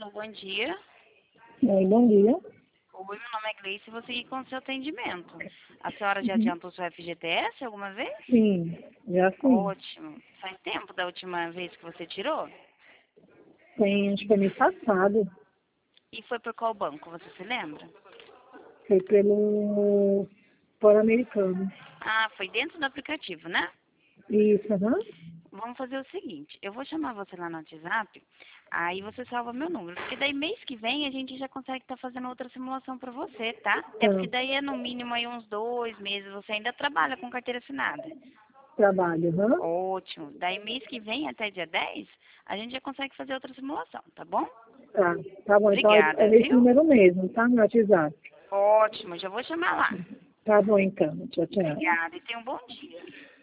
Alô, bom dia. Oi, bom dia. Oi, meu nome é Gleice e vou seguir com o seu atendimento. A senhora já Uhum. adiantou seu FGTS alguma vez? Sim, já sim. Ótimo. Faz tempo da última vez que você tirou? Tem, acho que foi mês passado. E foi por qual banco, você se lembra? Foi pelo Pan-Americano. Ah, foi dentro do aplicativo, né? Isso, aham. Vamos fazer o seguinte, eu vou chamar você lá no WhatsApp, aí você salva meu número, porque daí mês que vem a gente já consegue estar fazendo outra simulação para você, tá? É Tá, porque daí é no mínimo aí uns 2 meses, você ainda trabalha com carteira assinada. trabalho, aham. Ótimo. Daí mês que vem, até dia 10 a gente já consegue fazer outra simulação, tá bom? Tá, tá bom. Então é Obrigada, nesse viu? número mesmo, tá? No WhatsApp. Ótimo, já vou chamar lá. Tá bom, então. Tchau, tchau. Obrigada e tenha um bom dia.